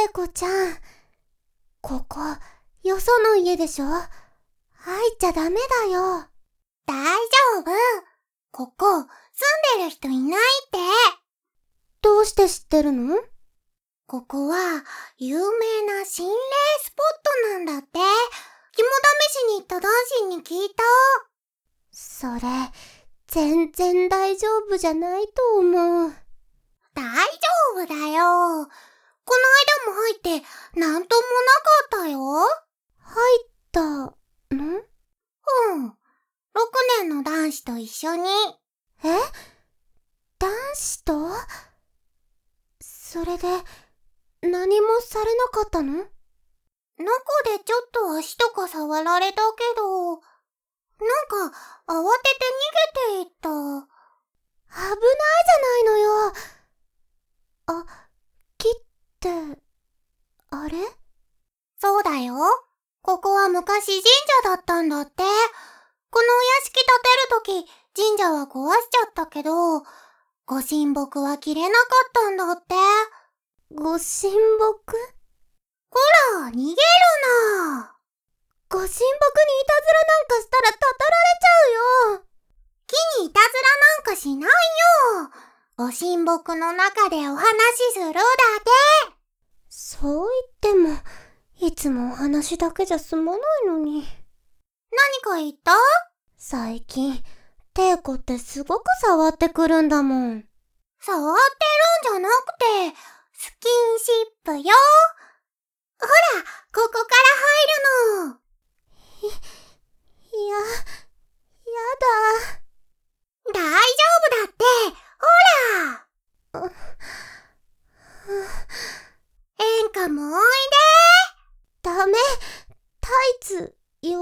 こちゃん、ここ、よその家でしょ？入っちゃダメだよ。 大丈夫。ここ、住んでる人いないって。 どうして知ってるの？ ここは、有名な心霊スポットなんだって。肝試しに行った男子に聞いた。 それ、全然大丈夫じゃないと思う。 大丈夫だよ。この間も入って、なんともなかったよ。 入ったの？ うん。6年の男子と一緒に。 え？男子と？それで、何もされなかったの？ 中でちょっと足とか触られたけど、なんか慌てて逃げていった。 危ないじゃないのよ。あ、木って、あれ？ そうだよ。ここは昔神社だったんだって。このお屋敷建てるとき、神社は壊しちゃったけど、ご神木は切れなかったんだって。 ご神木？ ほら、逃げるな。 ご神木にいたずらなんかしたらたたられちゃうよ。 木にいたずらなんかしないよ。ご神木の中でお話しするだけ。 そう言っても、いつもお話だけじゃ済まないのに。 何か言った？ 最近、テイコってすごく触ってくるんだもん。 触ってるんじゃなくて、スキンシップよ。ほら、ここから入るの。 や大丈夫だって。ほら。演歌もおいだ。ダメ。タイツ、汚れちゃう。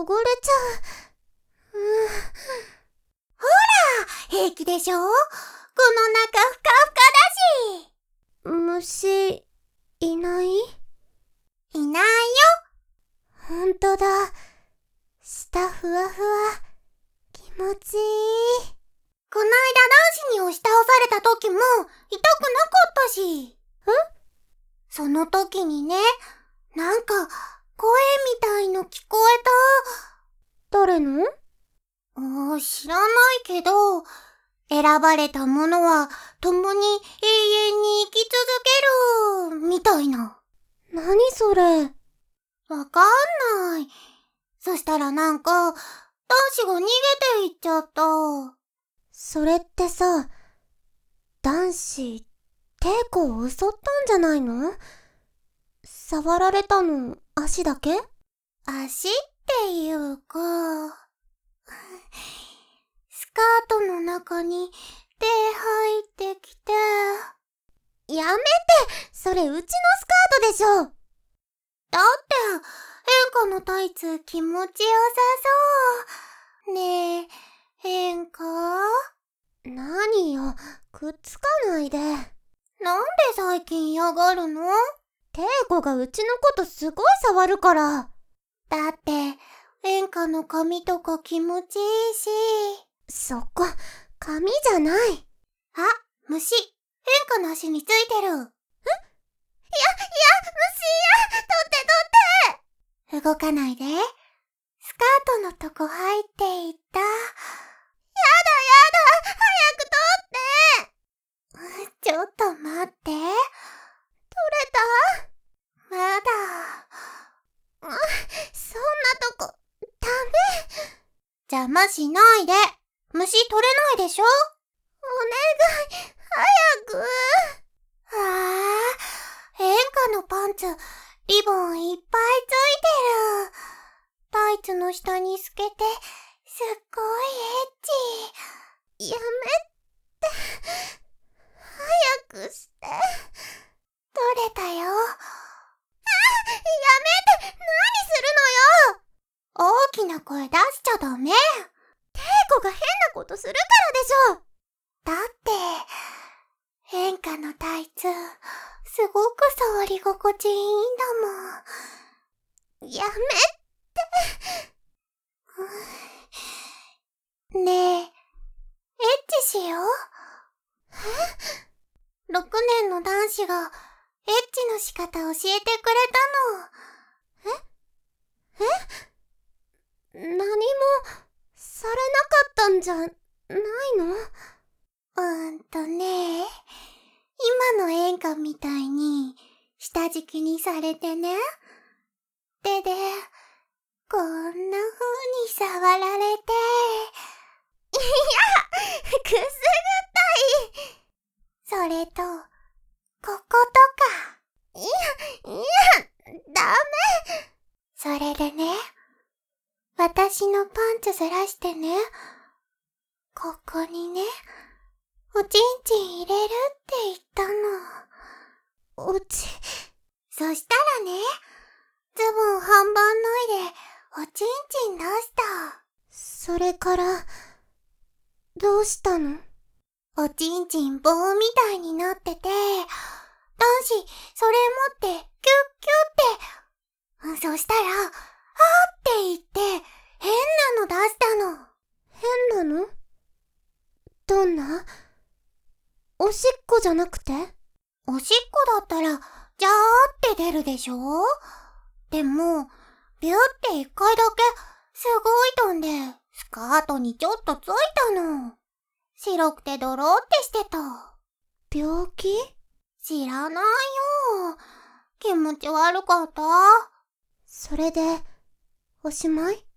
ほら、平気でしょ？この中ふかふかだし。 虫、いない？ いないよ。 ほんとだ。下ふわふわ。気持ちいい。 こないだ男子に押し倒された時も痛くなかったし。その時にね、なんか声みたいの聞こえた。誰の？ 知らないけど、選ばれた者は共に永遠に生き続けるみたいな。 何それ？ わかんない。そしたらなんか、男子が逃げていっちゃった。 それってさ、男子、テイコを襲ったんじゃないの？触られたの、足だけ？ 足っていうか、スカートの中に手入ってきて。 やめて！それうちのスカートでしょ！ だって、演歌のタイツ気持ちよさそう。ねえ、演歌？ 何よ、くっつかないで。 なんで最近嫌がるの？ テイコがうちのことすごい触るから。 だって、演歌の髪とか気持ちいいし。 そこ、髪じゃない。 あ、虫。演歌の足についてる。虫や、取って。動かないで。スカートのとこ入っていった。やだ、早く取って。ちょっと待って。取れた？まだ。 そんなとこ、ダメ。 邪魔しないで。虫取れないでしょ？ お願い、早く。 演歌のパンツ、リボンいっぱいついてる。タイツの下に透けて、すっごいエッチ。 やめて。早くして。 取れたよ。 やめて。何するのよ。 大きな声出しちゃダメ。 テイコが変なことするからでしょ。 だって、演歌のタイツ、すごく触り心地いいんだもん。 やめて。ねえ、エッチしよう。6年の男子がエッチの仕方教えてくれ何もされなかったんじゃないの？ たの。今の演歌みたいに下敷きにされてね。手で、こんな風に触られて。 くすぐったい。 それと、こことか。 いや、ダメ。 それでね、私のパンツずらしてね、ここにね、おちんちん入れるって言ったの。そしたらね、ズボン半分脱いで、おちんちん出した。 それから、どうしたの？ おちんちん棒みたいになってて、男子、それ持って、キュッキュって。そしたら、あーって言って、変なの出したの。 変なの？どんな？おしっこじゃなくて？ おしっこだったら、ジャーって出るでしょ？でも、ビューって一回だけ、すごい飛んで、スカートにちょっとついたの。白くてドローってしてた。 病気？ 知らないよ。気持ち悪かった。 それで、おしまい？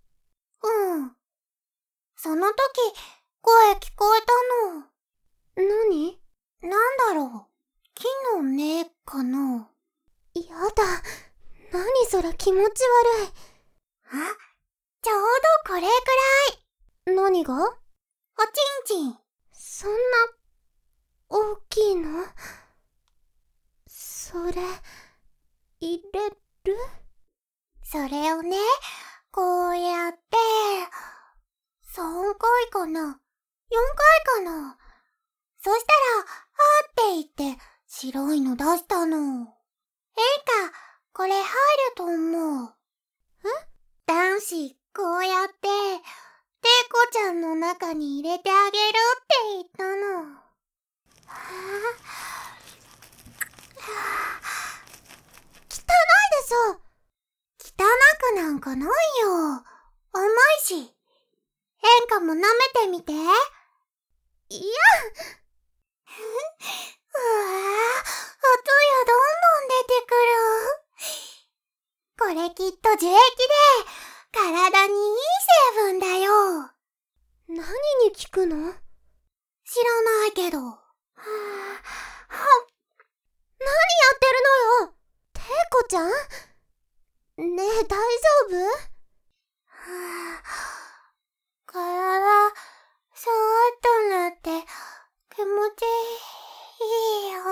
その時、声聞こえたの。 何？ なんだろう。木の根かな。 やだ。何それ、気持ち悪い。 あ、ちょうどこれくらい。 何が？ おちんちん。 そんな、大きいの？それ、入れる？ それをね、こうやって、3回かな ?4 回かな。そしたら、あーって言って、白いの出したの。えいか、これ入ると思う。男子、こうやって、ていこちゃんの中に入れてあげるって言ったの。 汚いでしょ。 汚くなんかないよ。甘いし。演歌も舐めてみて。 いや。 うわぁ、音よどんどん出てくる。これきっと樹液で、体にいい成分だよ。 何に効くの？ 知らないけど。 何やってるのよ、ていこちゃん？ねえ、大丈夫？ 体、そーっとなって気持ちいいよ。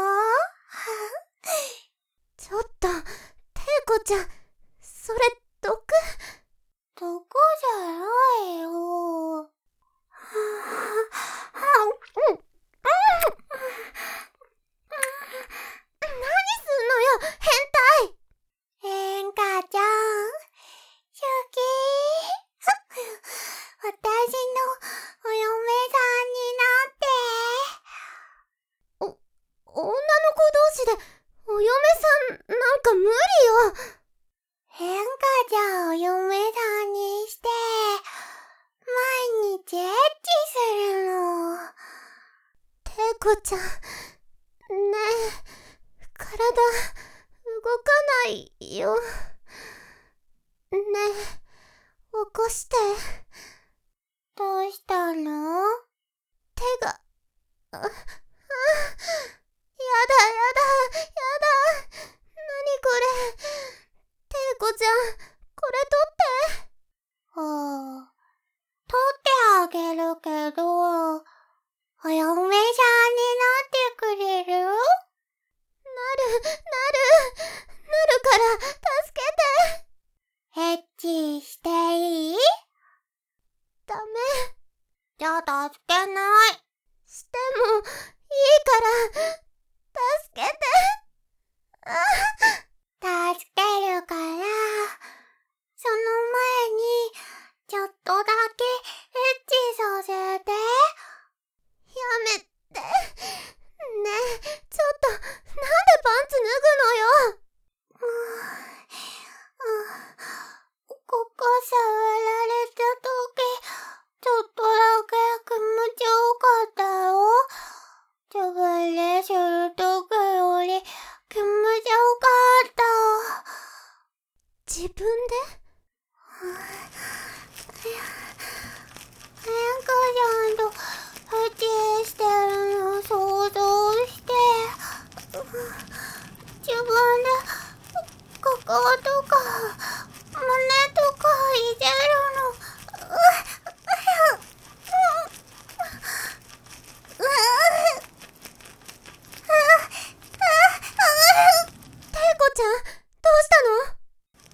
ちょっと、ていこちゃん、それ毒？ 毒じゃないよ。 何すんのよ、変態！ 演歌ちゃん、好き。私のお嫁さんになって。 女の子同士で、お嫁さんなんか無理よ。 演歌ちゃんを嫁さんにして、毎日エッチするの。 ていこちゃん、ねえ、体、動かないよ。ねえ、起こして。 どうしたの？ 手が、やだやだ、やだ。何これ。ていこちゃん、これ取って。 取ってあげるけど、お嫁さんになってくれる？ なるから助けて。 エッチしていい？ ダメ。 じゃあ助けない。 してもいいから助けて。 自分で？ 変化ちゃんと不知恵してるのを想像して、自分でこことか胸とかいじるの。 テイコちゃん、どうしたの？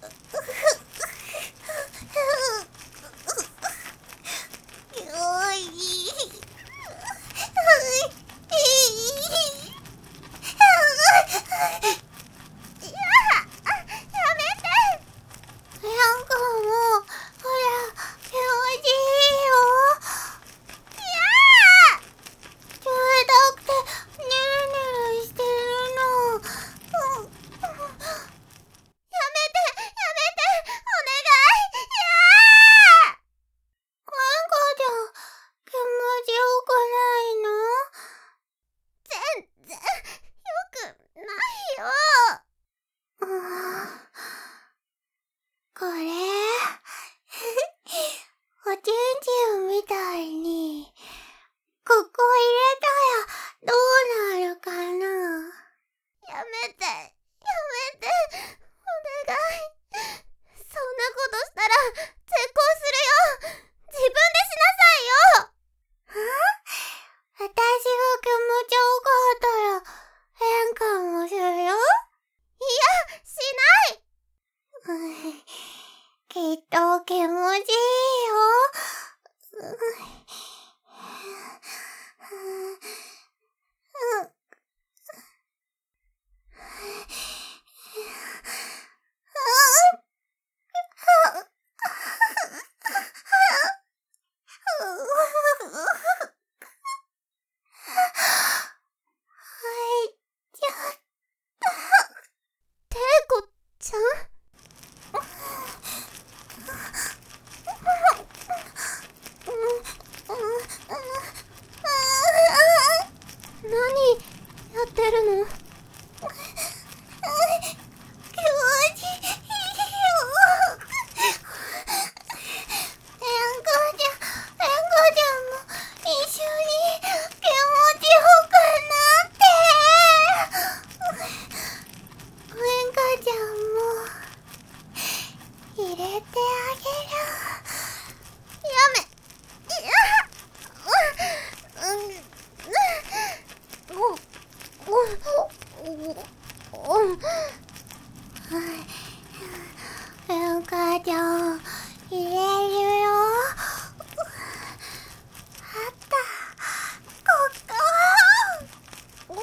これ、おちんちんみたいに、ここ入れたらどうなるかな？ やめて、お願い。そんなことしたら絶交するよ。自分でしなさいよ。 私が気持ちよかったら変化もするよ。 いや、しない。 きっと気持ちいいよ。 テイコちゃん？何やってるの？ 気持ちいいよ。変化ちゃんも一緒に気持ちよくなって。変化ちゃんも入れてあげる。変化ちゃん入れるよ。あった、ここ。こ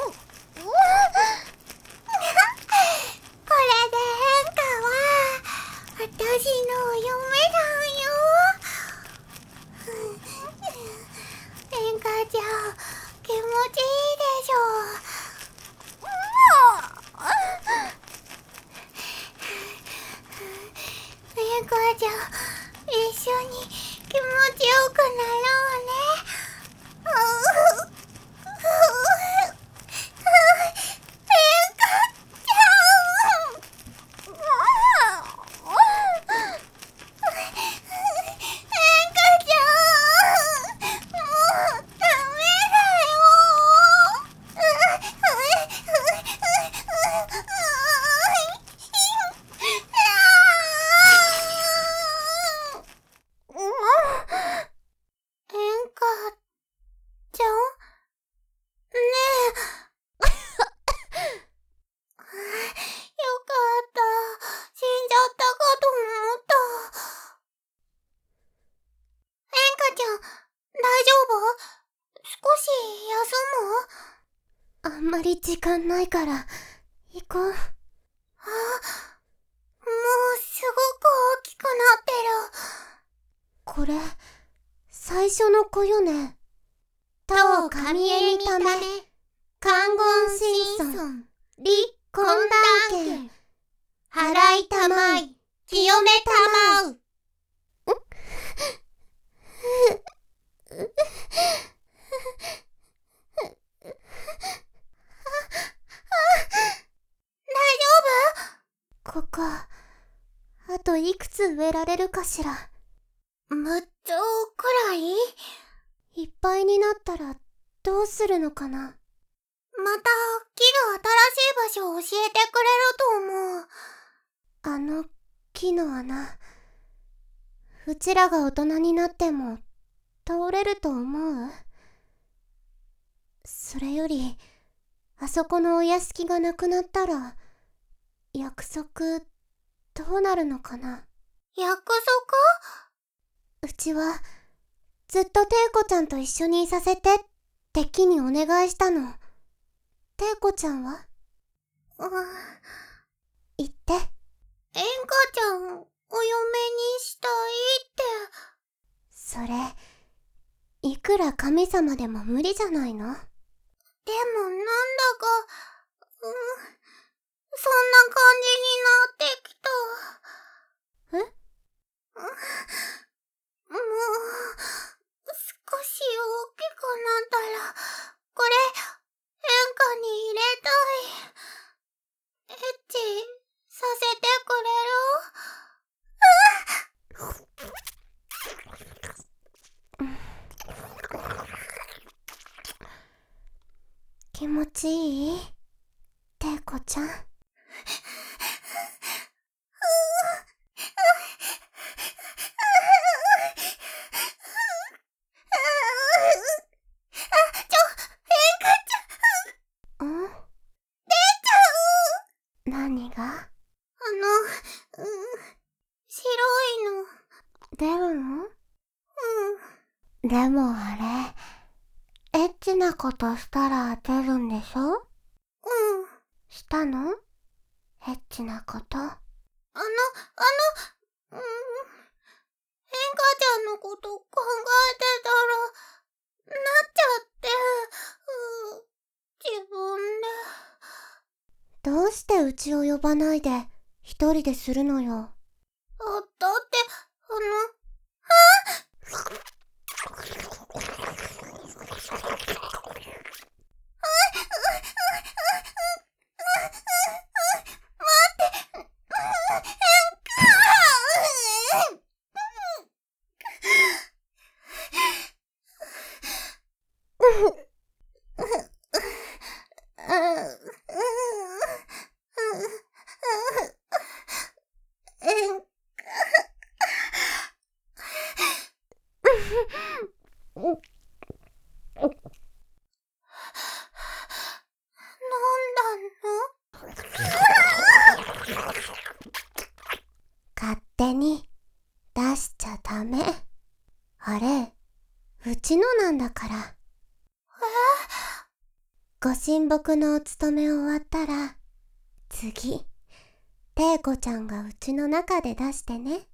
れで変化は私の嫁だよ。変化ちゃん気持ちいいでしょ？変化ちゃん一緒に気持ちよくなろうね。 あんまり時間ないから行こう。 もうすごく大きくなってこれ最初の子よね。当神恵みため関言神尊李根断剣払いたまい清めたまう。ここあといくつ植えられるかしら。 6つくらい？ いっぱいになったらどうするのかな。 また木が新しい場所を教えてくれると思う。 あの木の穴、うちらが大人になっても通れると思う？それより、あそこのお屋敷がなくなったら、約束どうなるのかな。 約束？ うちはずっとテイコちゃんと一緒にいさせてって木にお願いしたの。テイコちゃんは？言って。 エンカちゃん、お嫁にしたいって。 それ、いくら神様でも無理じゃないの？ でもなんだか、そんな感じになってきた。 え？ もう、少し大きくなったら、これ、変化に入れたい。エッチ、させてくれる？気持ちいい？テイコちゃん。何が？ 白いの。 出るの？でもあれ、エッチなことしたら出るんでしょ？したの？エッチなこと。 変化ちゃんのこと考えてたら、なっちゃって、自分で。 どうしてうちを呼ばないで一人でするのよ。 だって、 勝手に出しちゃダメ。あれ、うちのなんだから。ご神木のお勤め終わったら、次、テイコちゃんがうちの中で出してね。